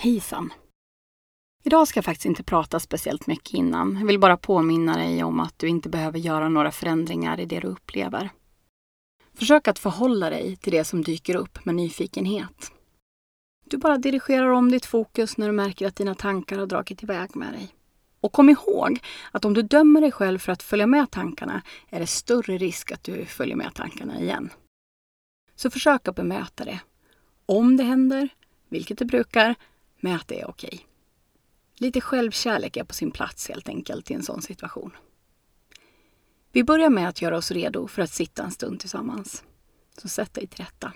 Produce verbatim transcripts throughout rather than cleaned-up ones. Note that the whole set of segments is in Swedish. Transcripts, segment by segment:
Hejsan! Idag ska jag faktiskt inte prata speciellt mycket innan. Jag vill bara påminna dig om att du inte behöver göra några förändringar i det du upplever. Försök att förhålla dig till det som dyker upp med nyfikenhet. Du bara dirigerar om ditt fokus när du märker att dina tankar har dragit iväg med dig. Och kom ihåg att om du dömer dig själv för att följa med tankarna är det större risk att du följer med tankarna igen. Så försök att bemöta det. Om det händer, vilket det brukar, med att det är okej. Lite självkärlek är på sin plats helt enkelt i en sån situation. Vi börjar med att göra oss redo för att sitta en stund tillsammans. Så sätt dig till rätta.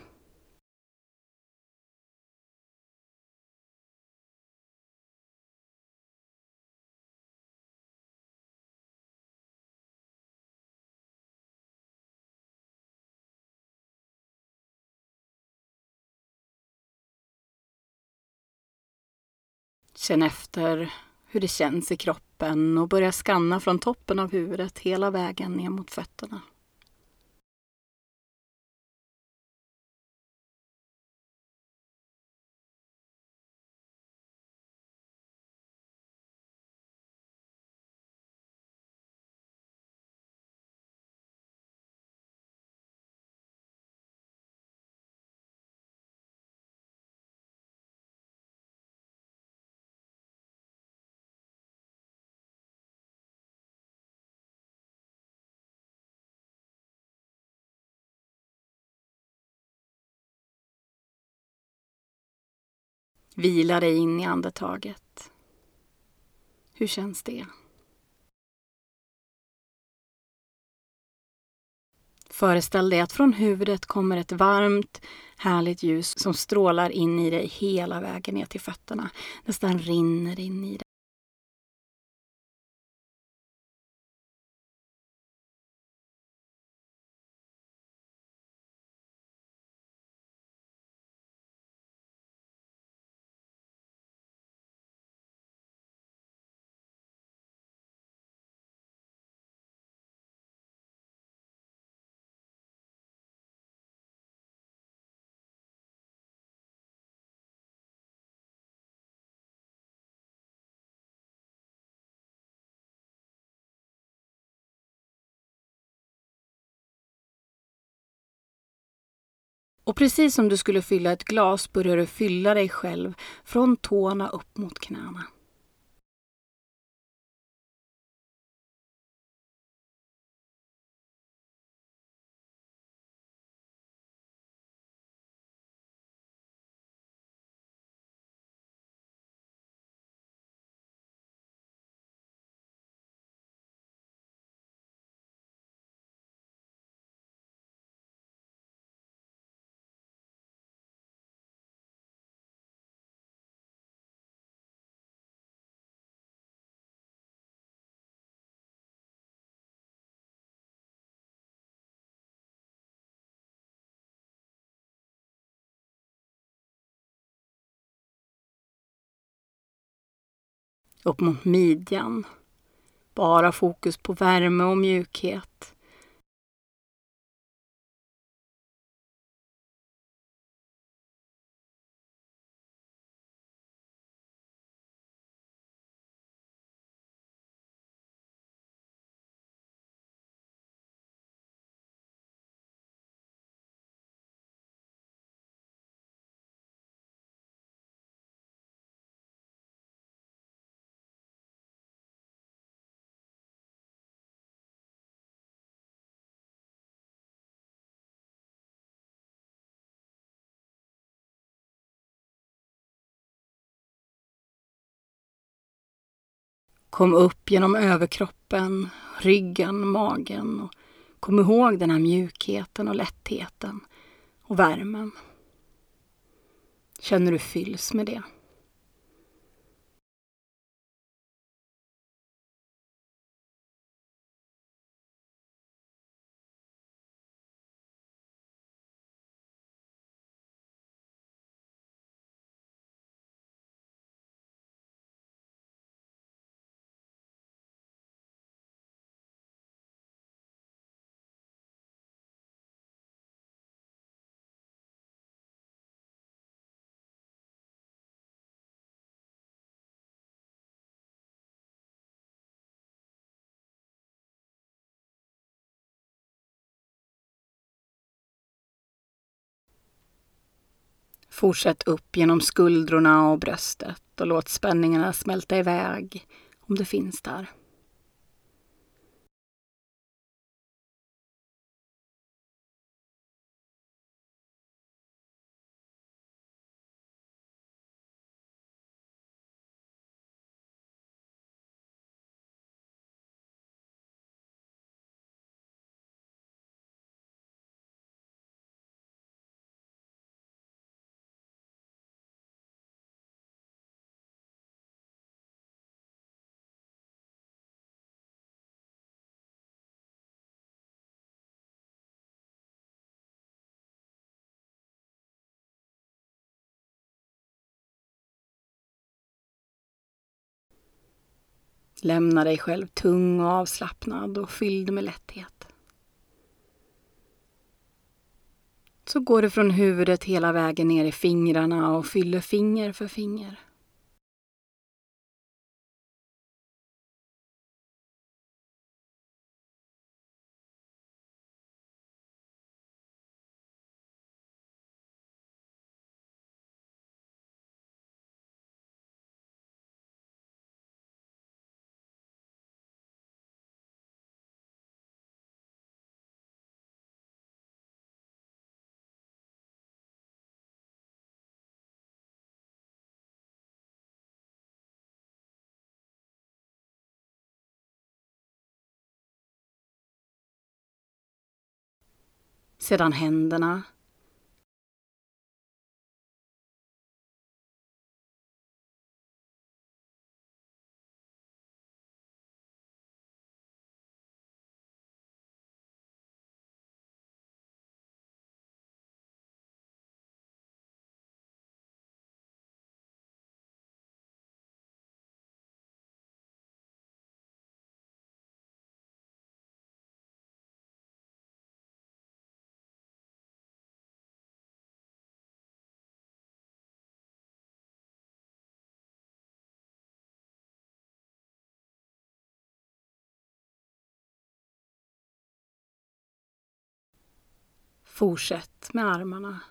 Känn efter hur det känns i kroppen och börja skanna från toppen av huvudet hela vägen ner mot fötterna. Vila dig in i andetaget. Hur känns det? Föreställ dig att från huvudet kommer ett varmt, härligt ljus som strålar in i dig hela vägen ner till fötterna. Nästan rinner in i dig. Och precis som du skulle fylla ett glas börjar du fylla dig själv från tårna upp mot knäna. Upp mot midjan. Bara fokus på värme och mjukhet. Kom upp genom överkroppen, ryggen, magen och kom ihåg den här mjukheten och lättheten och värmen. Känner du fylls med det? Fortsätt upp genom skuldrorna och bröstet och låt spänningarna smälta iväg om det finns där. Lämna dig själv tung och avslappnad och fylld med lätthet. Så går du från huvudet hela vägen ner i fingrarna och fyller finger för finger. Sedan händerna. Fortsätt med armarna.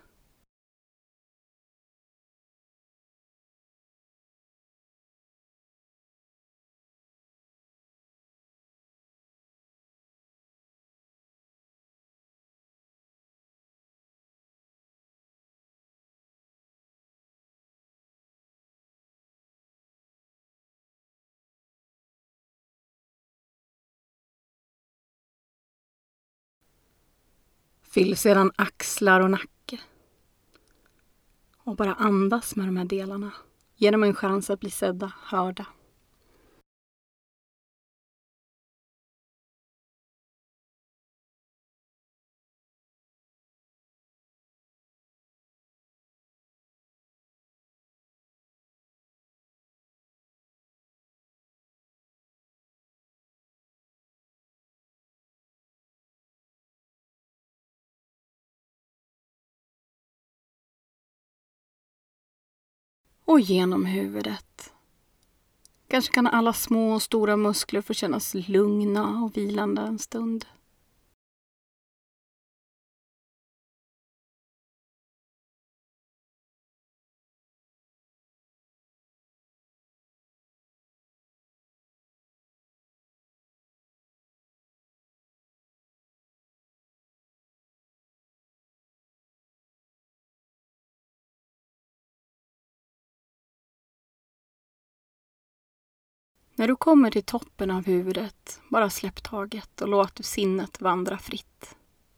Fyll sedan axlar och nacke. Och bara andas med de här delarna. Ge dem en chans att bli sedda, hörda. Och genom huvudet. Kanske kan alla små och stora muskler få kännas lugna och vilande en stund. När du kommer till toppen av huvudet, bara släpp taget och låt sinnet vandra fritt.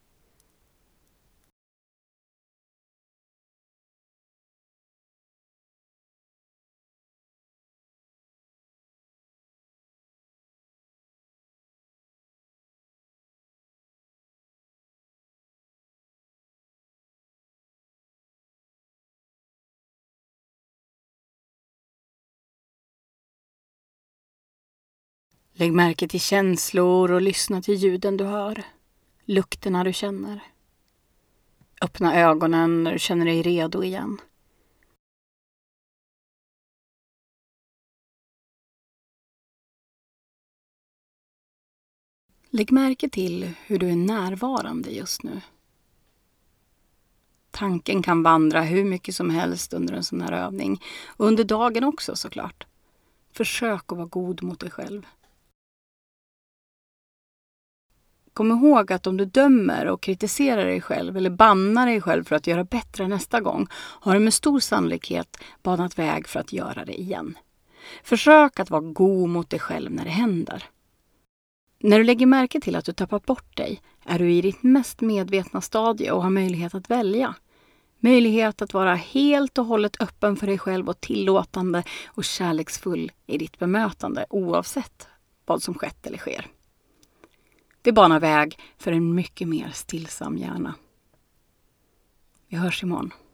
Lägg märke till känslor och lyssna till ljuden du hör. Lukterna du känner. Öppna ögonen när du känner dig redo igen. Lägg märke till hur du är närvarande just nu. Tanken kan vandra hur mycket som helst under en sån här övning. Och under dagen också såklart. Försök att vara god mot dig själv. Kom ihåg att om du dömer och kritiserar dig själv eller bannar dig själv för att göra bättre nästa gång har du med stor sannolikhet banat väg för att göra det igen. Försök att vara god mot dig själv när det händer. När du lägger märke till att du tappat bort dig är du i ditt mest medvetna stadie och har möjlighet att välja. Möjlighet att vara helt och hållet öppen för dig själv och tillåtande och kärleksfull i ditt bemötande oavsett vad som skett eller sker. Det banar väg för en mycket mer stillsam hjärna. Vi hörs imorgon.